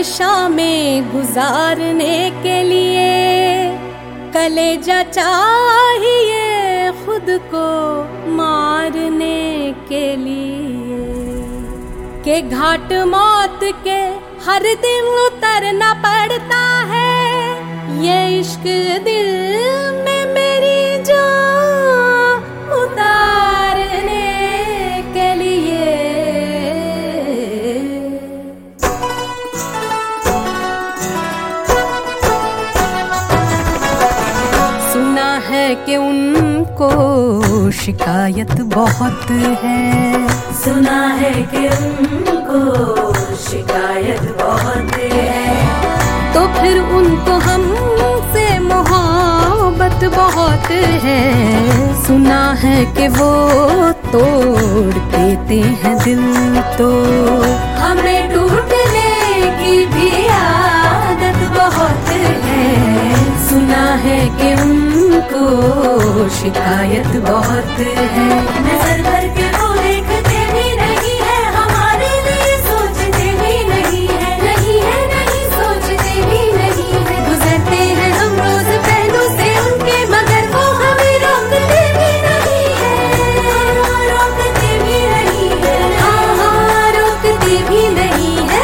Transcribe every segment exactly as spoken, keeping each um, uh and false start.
शामें गुजारने के लिए कलेजा चाहिए खुद को मारने के लिए, के घाट मौत के हर दिन उतरना पड़ता है, ये इश्क दिल में मेरी जान उतारने के लिए। सुना है कि उनको शिकायत बहुत है, सुना है कि उनको शिकायत बहुत है, तो फिर उनको हमसे मोहब्बत बहुत है। सुना है कि वो तोड़ देते हैं दिल, तो हमें टूटने की भी आदत बहुत है। सुना है कि उनको शिकायत बहुत है, नजर भर के वो देखते भी नहीं है, हमारे लिए सोचते भी नहीं है, नहीं है नहीं सोचते भी नहीं है। गुजरते हैं हम रोज पहलू से उनके, मगर वो हमें रोकते भी नहीं है, रोकते भी नहीं है, हाँ हाँ रोकते भी नहीं है।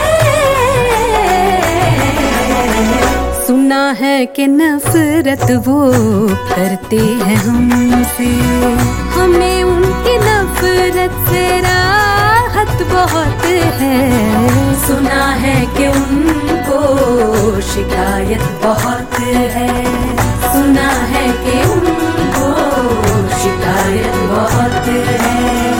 सुना है कि नफरत वो करते हैं हमसे, हमें उनकी नफरत से राहत बहुत है। सुना है कि उनको शिकायत बहुत है, सुना है कि उनको शिकायत बहुत है।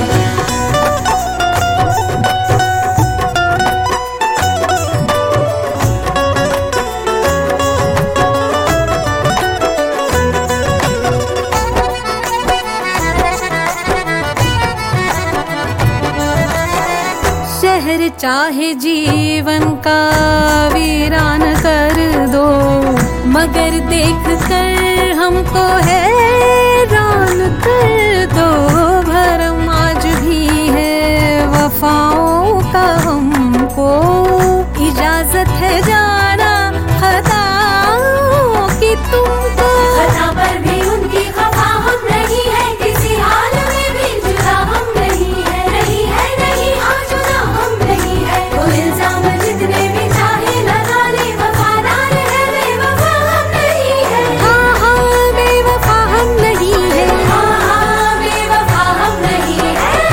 शहर चाहे जीवन का वीरान कर दो, मगर देख कर हमको हैरान कर दो। भरम आज भी है वफाओं का, हमको इजाजत है जाना खताओं की तुमको। खता पर भी उनकी खफा हम नहीं है, किसी हाल में भी जुदा हम नहीं है, नहीं है नहीं हाँ जुदा हम नहीं है। वो इल्जाम जितने भी चाहे लगा ले, वफादार है बेवफा हम नहीं है, हाँ हाँ बेवफा हम नहीं है, हाँ हाँ बेवफा हम नहीं है।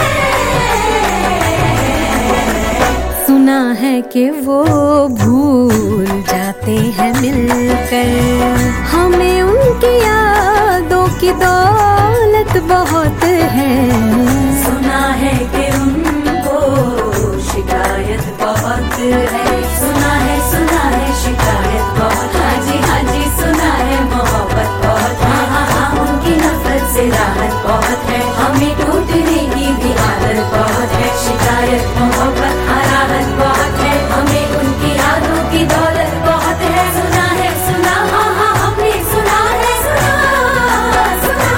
सुना है कि वो भूल जाते हैं मिलकर, हमें उनकी यादों की दौलत बहुत है। सुना है कि उनको शिकायत बहुत है, सुना है सुना है शिकायत बहुत, हाँ जी हाँ जी सुना है मोहब्बत बहुत है, हाँ हाँ उनकी नफरत से राहत बहुत है, हमें टूटने की भी आदत बहुत है। शिकायत मोहब्बत हाँ राहत बहुत है, हमें उनकी यादों की दौलत बहुत है। सुना है सुना हाँ हाँ हमने सुना है, सुना सुना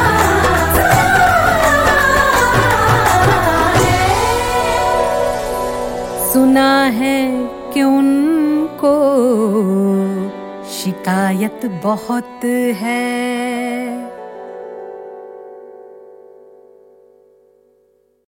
सुना है कि उनको शिकायत बहुत है।